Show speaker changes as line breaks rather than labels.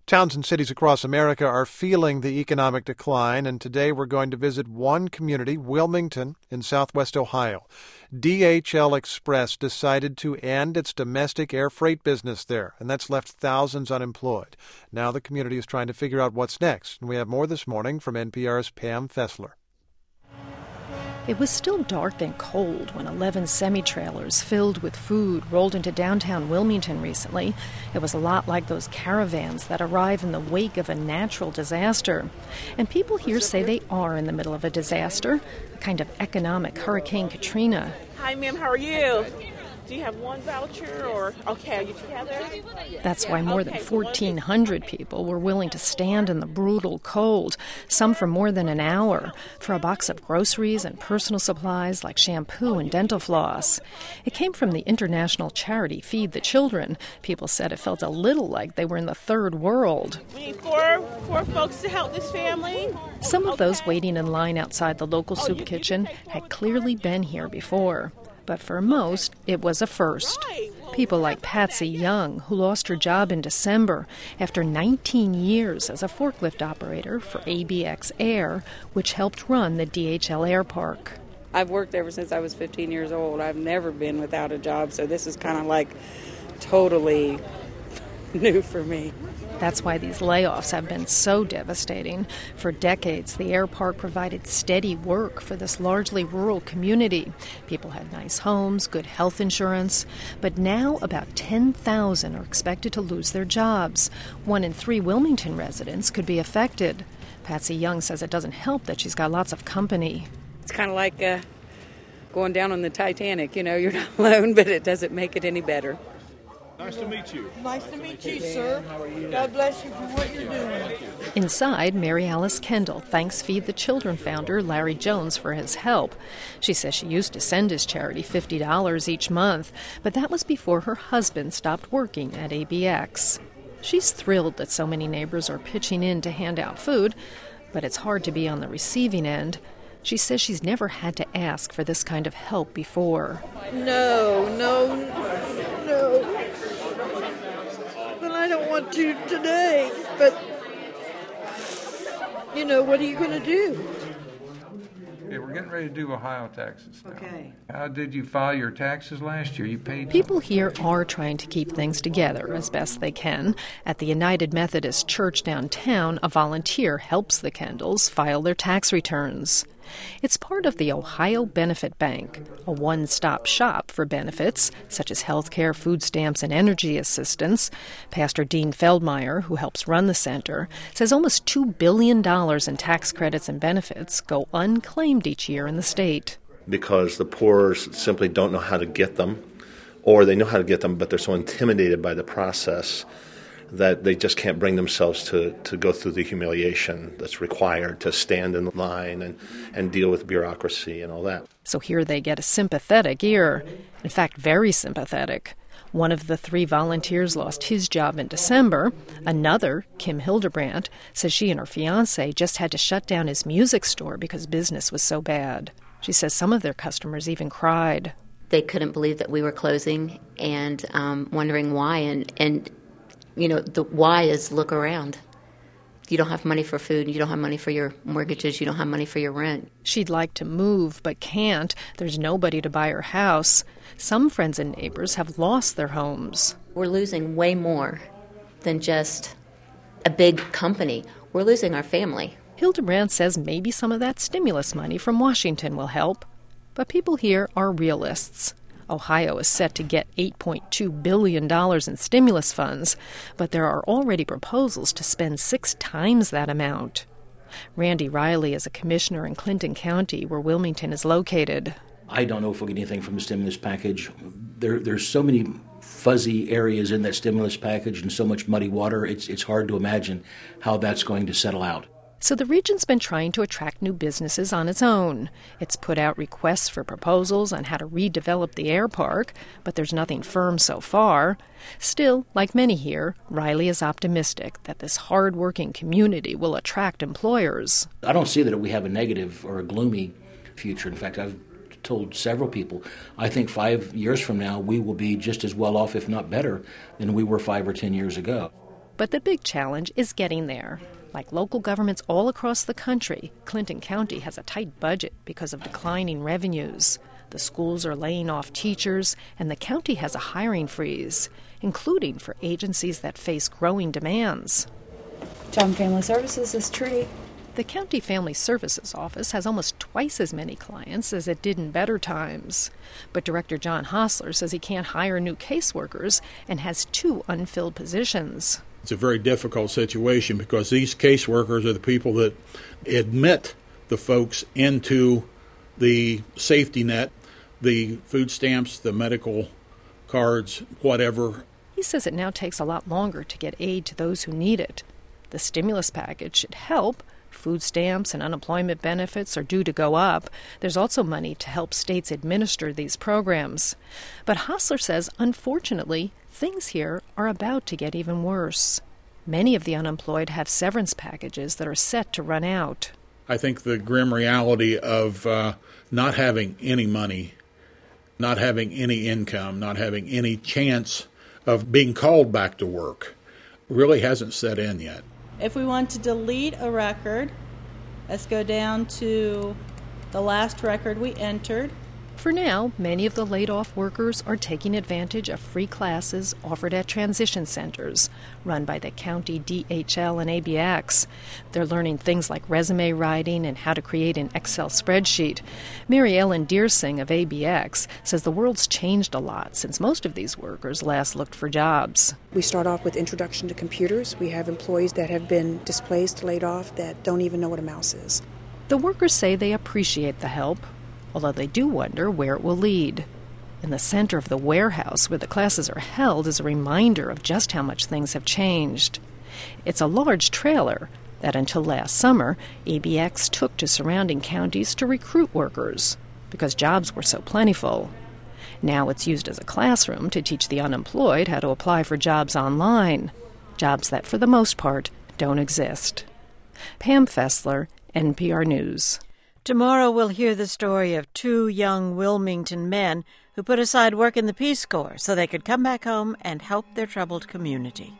Towns and cities across America are feeling the economic decline, and today we're going to visit one community, Wilmington, in southwest Ohio. DHL Express decided to end its domestic air freight business there, and that's left thousands unemployed. Now the community is trying to figure out what's next, and we have more this morning from NPR's Pam Fessler.
It was still dark and cold when 11 semi-trailers filled with food rolled into downtown Wilmington recently. It was a lot like those caravans that arrive in the wake of a natural disaster. And people here say they are in the middle of a disaster, a kind of economic Hurricane Katrina.
Hi, ma'am. How are you? Do you have one voucher or, okay, are you together?
That's why more than 1,400 people were willing to stand in the brutal cold, some for more than an hour, for a box of groceries and personal supplies like shampoo and dental floss. It came from the international charity Feed the Children. People said it felt a little like they were in the third world.
We need four folks to help this family.
Some of those waiting in line outside the local soup kitchen had clearly been here before. But for most, it was a first. People like Patsy Young, who lost her job in December after 19 years as a forklift operator for ABX Air, which helped run the DHL Air Park.
I've worked ever since I was 15 years old. I've never been without a job, so this is kind of like totally new for me.
That's why these layoffs have been so devastating. For decades, the air park provided steady work for this largely rural community. People had nice homes, good health insurance. But now about 10,000 are expected to lose their jobs. 1 in 3 Wilmington residents could be affected. Patsy Young says it doesn't help that she's got lots of company.
It's kind of like going down on the Titanic. You know, you're not alone, but it doesn't make it any better.
Nice to meet you.
Nice to meet you, sir. How are you? God bless you for what you're doing.
Inside, Mary Alice Kendall thanks Feed the Children founder Larry Jones for his help. She says she used to send his charity $50 each month, but that was before her husband stopped working at ABX. She's thrilled that so many neighbors are pitching in to hand out food, but it's hard to be on the receiving end. She says she's never had to ask for this kind of help before.
No. But I don't want to today. But, what are you going to do?
Okay, we're getting ready to do Ohio taxes now.
Okay.
How did you file your taxes last year? You paid?
People here are trying to keep things together as best they can. At the United Methodist Church downtown, a volunteer helps the Kendalls file their tax returns. It's part of the Ohio Benefit Bank, a one-stop shop for benefits such as health care, food stamps, and energy assistance. Pastor Dean Feldmeyer, who helps run the center, says almost $2 billion in tax credits and benefits go unclaimed each year in the state.
Because the poor simply don't know how to get them, or they know how to get them, but they're so intimidated by the process that they just can't bring themselves to go through the humiliation that's required to stand in line and deal with bureaucracy and all that.
So here they get a sympathetic ear. In fact, very sympathetic. One of the 3 volunteers lost his job in December. Another, Kim Hildebrandt, says she and her fiancé just had to shut down his music store because business was so bad. She says some of their customers even cried.
They couldn't believe that we were closing and wondering why. And the why is look around. You don't have money for food, you don't have money for your mortgages, you don't have money for your rent.
She'd like to move, but can't. There's nobody to buy her house. Some friends and neighbors have lost their homes.
We're losing way more than just a big company. We're losing our family.
Hildebrandt says maybe some of that stimulus money from Washington will help. But people here are realists. Ohio is set to get $8.2 billion in stimulus funds, but there are already proposals to spend 6 times that amount. Randy Riley is a commissioner in Clinton County, where Wilmington is located.
I don't know if we'll get anything from the stimulus package. There's so many fuzzy areas in that stimulus package and so much muddy water, it's hard to imagine how that's going to settle out.
So the region's been trying to attract new businesses on its own. It's put out requests for proposals on how to redevelop the air park, but there's nothing firm so far. Still, like many here, Riley is optimistic that this hard-working community will attract employers.
I don't see that we have a negative or a gloomy future. In fact, I've told several people, I think 5 years from now we will be just as well off, if not better, than we were 5 or 10 years ago.
But the big challenge is getting there. Like local governments all across the country, Clinton County has a tight budget because of declining revenues. The schools are laying off teachers, and the county has a hiring freeze, including for agencies that face growing demands.
Job and Family Services is Trudy.
The County Family Services Office has almost twice as many clients as it did in better times. But Director John Hostler says he can't hire new caseworkers and has 2 unfilled positions.
It's a very difficult situation because these caseworkers are the people that admit the folks into the safety net, the food stamps, the medical cards, whatever.
He says it now takes a lot longer to get aid to those who need it. The stimulus package should help. Food stamps and unemployment benefits are due to go up. There's also money to help states administer these programs. But Hostler says, unfortunately, things here are about to get even worse. Many of the unemployed have severance packages that are set to run out.
I think the grim reality of not having any money, not having any income, not having any chance of being called back to work really hasn't set in yet.
If we want to delete a record, let's go down to the last record we entered.
For now, many of the laid-off workers are taking advantage of free classes offered at transition centers run by the county DHL and ABX. They're learning things like resume writing and how to create an Excel spreadsheet. Mary Ellen Deersing of ABX says the world's changed a lot since most of these workers last looked for jobs.
We start off with introduction to computers. We have employees that have been displaced, laid off, that don't even know what a mouse is.
The workers say they appreciate the help, although they do wonder where it will lead. In the center of the warehouse where the classes are held is a reminder of just how much things have changed. It's a large trailer that until last summer, ABX took to surrounding counties to recruit workers because jobs were so plentiful. Now it's used as a classroom to teach the unemployed how to apply for jobs online, jobs that for the most part don't exist. Pam Fessler, NPR News.
Tomorrow we'll hear the story of 2 young Wilmington men who put aside work in the Peace Corps so they could come back home and help their troubled community.